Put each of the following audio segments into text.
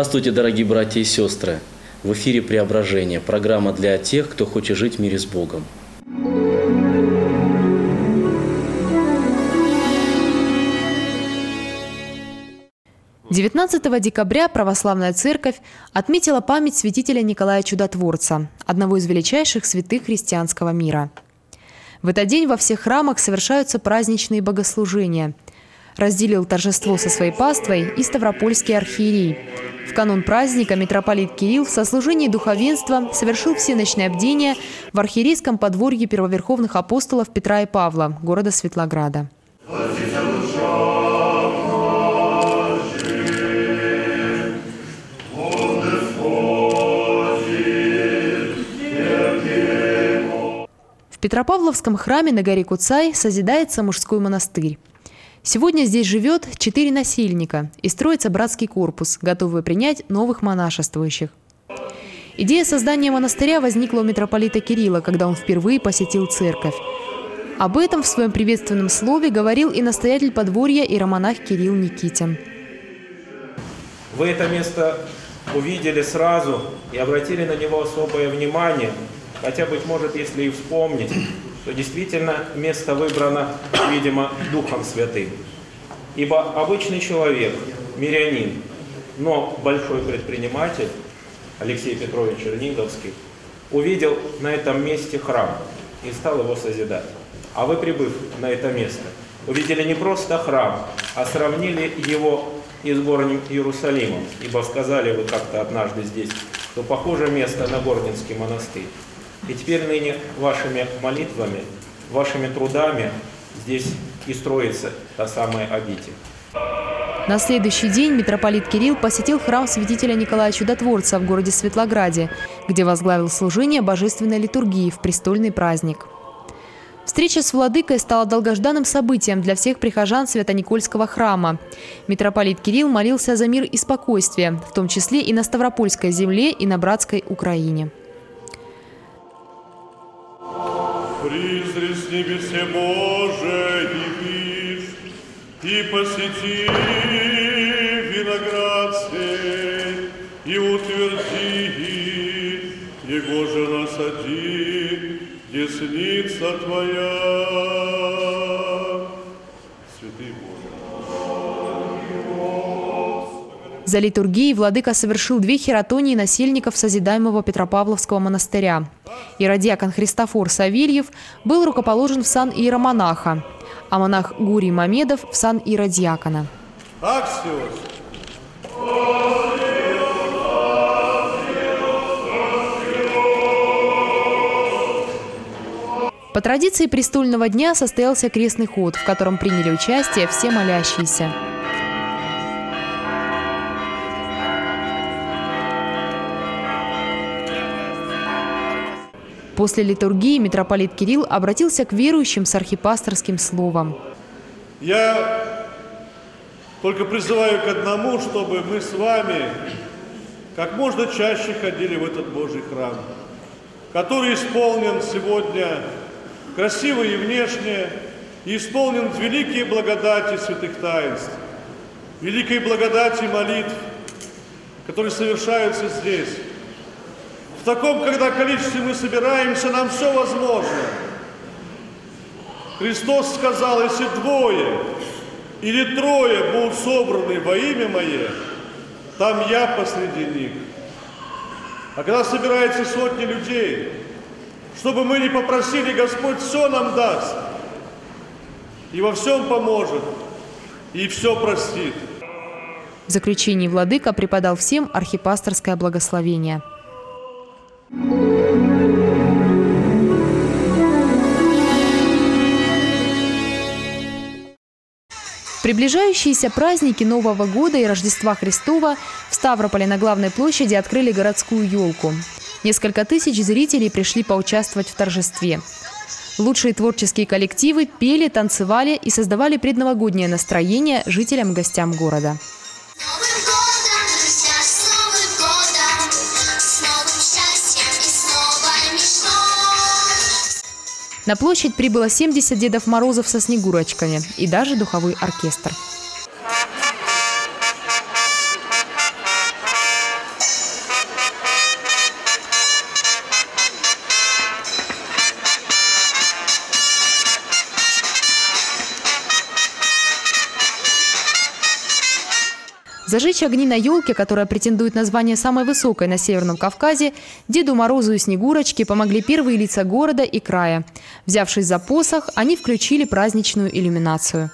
Здравствуйте, дорогие братья и сестры! В эфире «Преображение» – программа для тех, кто хочет жить в мире с Богом. 19 декабря Православная Церковь отметила память святителя Николая Чудотворца, одного из величайших святых христианского мира. В этот день во всех храмах совершаются праздничные богослужения. Разделил торжество со своей паствой и ставропольский архиерей. В канун праздника митрополит Кирилл в сослужении духовенства совершил всеночное бдение в архиерейском подворье первоверховных апостолов Петра и Павла, города Светлограда. В Петропавловском храме на горе Куцай созидается мужской монастырь. Сегодня здесь живет 4 насельника и строится братский корпус, готовый принять новых монашествующих. Идея создания монастыря возникла у митрополита Кирилла, когда он впервые посетил церковь. Об этом в своем приветственном слове говорил и настоятель подворья иеромонах Кирилл Никитин. Вы это место увидели сразу и обратили на него особое внимание, хотя, быть может, если и вспомнить, то действительно место выбрано, видимо, Духом Святым. Ибо обычный человек, мирянин, но большой предприниматель, Алексей Петрович Черниговский, увидел на этом месте храм и стал его созидать. А вы, прибыв на это место, увидели не просто храм, а сравнили его и с городом Иерусалимом, ибо сказали вы как-то однажды здесь, что похоже место на Гординский монастырь. И теперь ныне вашими молитвами, вашими трудами здесь и строится та самая обитель. На следующий день митрополит Кирилл посетил храм святителя Николая Чудотворца в городе Светлограде, где возглавил служение божественной литургии в престольный праздник. Встреча с владыкой стала долгожданным событием для всех прихожан Свято-Никольского храма. Митрополит Кирилл молился за мир и спокойствие, в том числе и на Ставропольской земле, и на братской Украине. Призри с небесе Боже, явишь, и посети виноград сей, и утверди, его же насади, десница Твоя. Святый Боже. За литургией владыка совершил 2 хератонии насельников созидаемого Петропавловского монастыря. Иродиакон Христофор Савельев был рукоположен в сан иеромонаха, а монах Гурий Мамедов в сан иродиакона. По традиции престольного дня состоялся крестный ход, в котором приняли участие все молящиеся. После литургии митрополит Кирилл обратился к верующим с архипасторским словом. Я только призываю к одному, чтобы мы с вами как можно чаще ходили в этот Божий храм, который исполнен сегодня красиво и внешне, и исполнен великие благодати святых таинств, великой благодати молитв, которые совершаются здесь. В таком, когда количестве мы собираемся, нам все возможно. Христос сказал, если 2 или 3 будут собраны во имя Мое, там я посреди них. А когда собирается сотни людей, чтобы мы не попросили, Господь все нам даст, и во всем поможет, и все простит. В заключении владыка преподал всем архипасторское благословение. Приближающиеся праздники Нового года и Рождества Христова в Ставрополе на главной площади открыли городскую елку. Несколько тысяч зрителей пришли поучаствовать в торжестве. Лучшие творческие коллективы пели, танцевали и создавали предновогоднее настроение жителям и гостям города. На площадь прибыло 70 Дедов Морозов со снегурочками и даже духовой оркестр. Зажечь огни на елке, которая претендует на звание самой высокой на Северном Кавказе, Деду Морозу и Снегурочке помогли первые лица города и края. Взявшись за посох, они включили праздничную иллюминацию.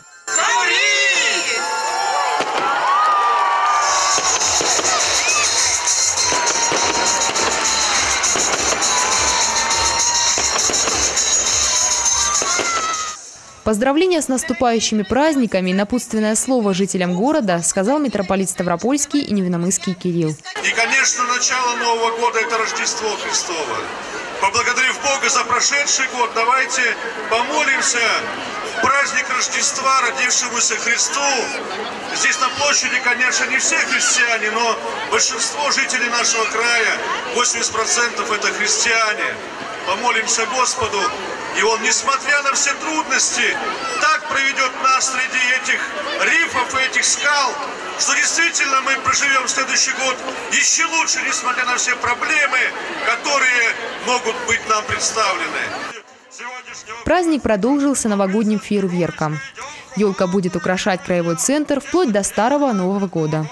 Поздравления с наступающими праздниками и напутственное слово жителям города сказал митрополит Ставропольский и Невинномысский Кирилл. И, конечно, начало Нового года – это Рождество Христово. Поблагодарив Бога за прошедший год, давайте помолимся в праздник Рождества родившемуся Христу. Здесь на площади, конечно, не все христиане, но большинство жителей нашего края, 80% это христиане. Помолимся Господу, и Он, несмотря на все трудности, так проведет нас среди этих рифов и этих скал, что действительно мы проживем следующий год еще лучше, несмотря на все проблемы, которые могут быть нам представлены. Праздник продолжился новогодним фейерверком. Елка будет украшать краевой центр вплоть до Старого Нового года.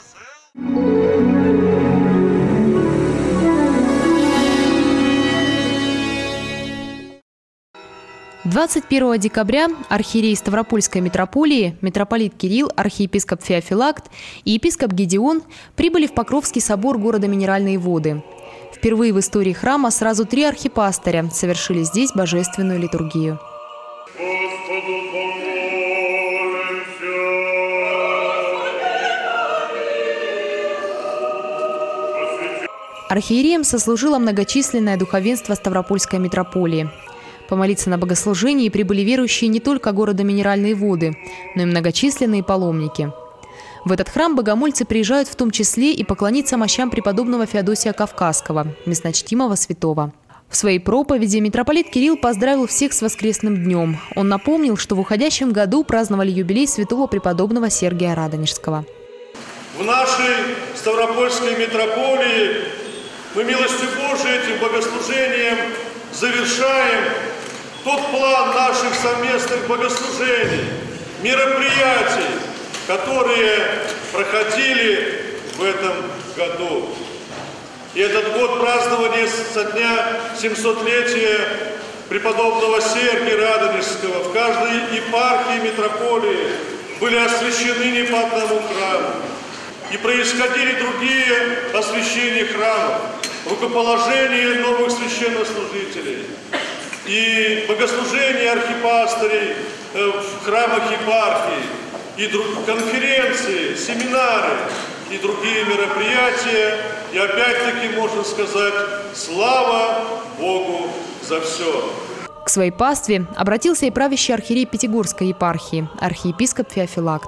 21 декабря архиерей Ставропольской митрополии, митрополит Кирилл, архиепископ Феофилакт и епископ Гедеон прибыли в Покровский собор города Минеральные Воды. Впервые в истории храма сразу 3 архипастыря совершили здесь божественную литургию. Архиереем сослужило многочисленное духовенство Ставропольской митрополии. Помолиться на богослужении прибыли верующие не только города Минеральные Воды, но и многочисленные паломники. В этот храм богомольцы приезжают в том числе и поклониться мощам преподобного Феодосия Кавказского, местночтимого святого. В своей проповеди митрополит Кирилл поздравил всех с воскресным днем. Он напомнил, что в уходящем году праздновали юбилей святого преподобного Сергия Радонежского. В нашей Ставропольской митрополии мы милостью Божией этим богослужением завершаем тот план наших совместных богослужений, мероприятий, которые проходили в этом году. И этот год празднования со дня 700-летия преподобного Сергия Радонежского в каждой епархии митрополии были освящены не по одному храму. И происходили другие освящения храмов, рукоположение новых священнослужителей и богослужения архипастырей в храмах епархии, и конференции, семинары и другие мероприятия. И опять-таки можно сказать: слава Богу за все. К своей пастве обратился и правящий архиерей Пятигорской епархии, архиепископ Феофилакт.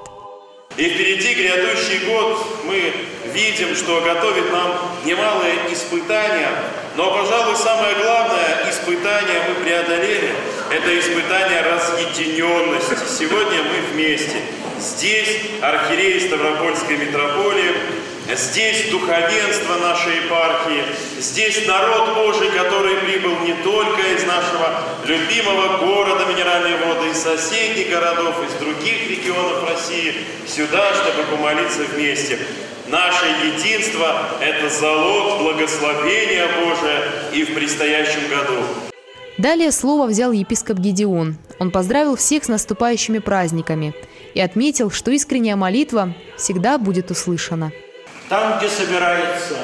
И впереди грядущий год мы видим, что готовит нам немалые испытания. Но, пожалуй, самое главное испытание мы преодолели – это испытание разъединенности. Сегодня мы вместе. Здесь архиерей Ставропольской митрополии, здесь духовенство нашей епархии, здесь народ Божий, который прибыл не только из нашего любимого города Минеральные Воды, из соседних городов, из других регионов России, сюда, чтобы помолиться вместе. Наше единство – это залог благословения Божия и в предстоящем году. Далее слово взял епископ Гедеон. Он поздравил всех с наступающими праздниками и отметил, что искренняя молитва всегда будет услышана. Там, где собирается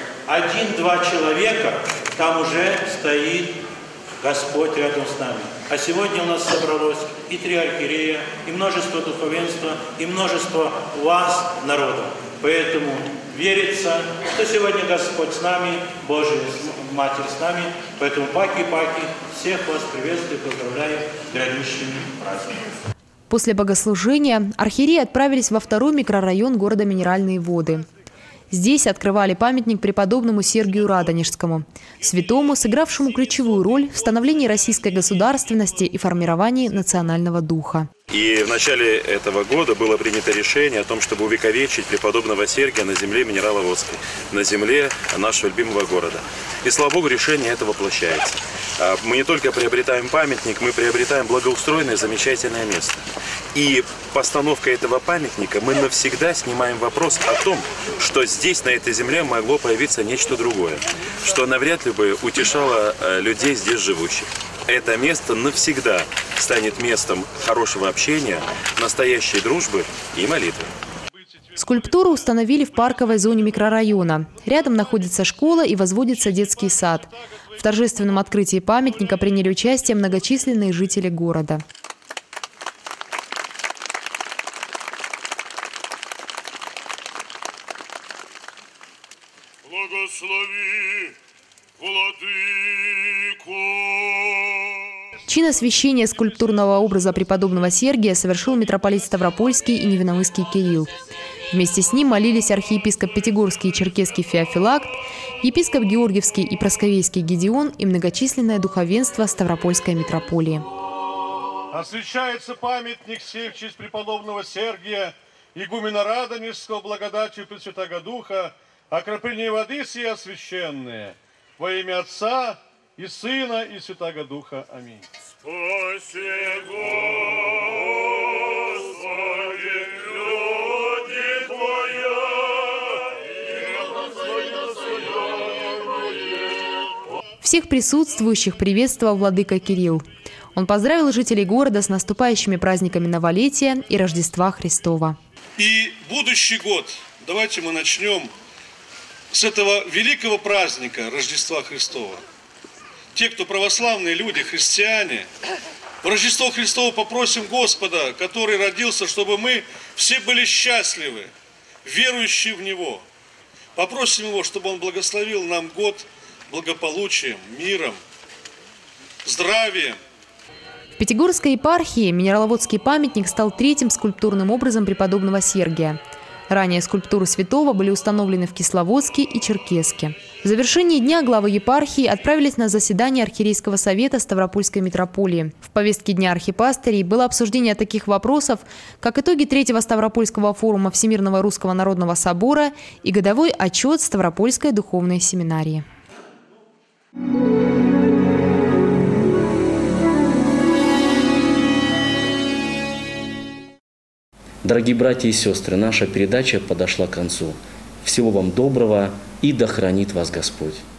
1-2 человека, там уже стоит Господь рядом с нами. А сегодня у нас собралось и 3 архиерея, и множество духовенства, и множество вас, народа. Поэтому верится, что сегодня Господь с нами, Божия Матерь с нами. Поэтому паки-паки, всех вас приветствую, поздравляю с грядущими праздниками. После богослужения архиереи отправились во 2-й микрорайон города Минеральные Воды. Здесь открывали памятник преподобному Сергию Радонежскому, святому, сыгравшему ключевую роль в становлении российской государственности и формировании национального духа. И в начале этого года было принято решение о том, чтобы увековечить преподобного Сергия на земле Минераловодской, на земле нашего любимого города. И, слава Богу, решение это воплощается. Мы не только приобретаем памятник, мы приобретаем благоустроенное, замечательное место. И постановкой этого памятника мы навсегда снимаем вопрос о том, что здесь, на этой земле, могло появиться нечто другое, что навряд ли бы утешало людей здесь живущих. Это место навсегда станет местом хорошего общения, настоящей дружбы и молитвы. Скульптуру установили в парковой зоне микрорайона. Рядом находится школа и возводится детский сад. В торжественном открытии памятника приняли участие многочисленные жители города. Благослови, Владыку! Чин освящения скульптурного образа преподобного Сергия совершил митрополит Ставропольский и Невиномысский Кирилл. Вместе с ним молились архиепископ Пятигорский и Черкесский Феофилакт, епископ Георгиевский и Просковейский Гедеон и многочисленное духовенство Ставропольской митрополии. Освящается памятник сей в честь преподобного Сергия, игумена Радонежского, благодатью Пресвятаго Духа, окропление воды сие освященные, во имя Отца и Сына и Святаго Духа. Аминь. Спаси, Господи, люди Твоя, и Всех присутствующих приветствовал владыка Кирилл. Он поздравил жителей города с наступающими праздниками Новолетия и Рождества Христова. И будущий год, давайте мы начнем с этого великого праздника Рождества Христова. Те, кто православные люди, христиане, в Рождество Христово попросим Господа, который родился, чтобы мы все были счастливы, верующие в Него. Попросим Его, чтобы Он благословил нам год благополучием, миром, здравием. В Пятигорской епархии Минераловодский памятник стал третьим скульптурным образом преподобного Сергия. Ранее скульптуры святого были установлены в Кисловодске и Черкесске. В завершении дня главы епархии отправились на заседание Архиерейского совета Ставропольской митрополии. В повестке дня архипастырей было обсуждение таких вопросов, как итоги третьего Ставропольского форума Всемирного Русского Народного Собора и годовой отчет Ставропольской духовной семинарии. Дорогие братья и сестры, наша передача подошла к концу. Всего вам доброго и да хранит вас Господь.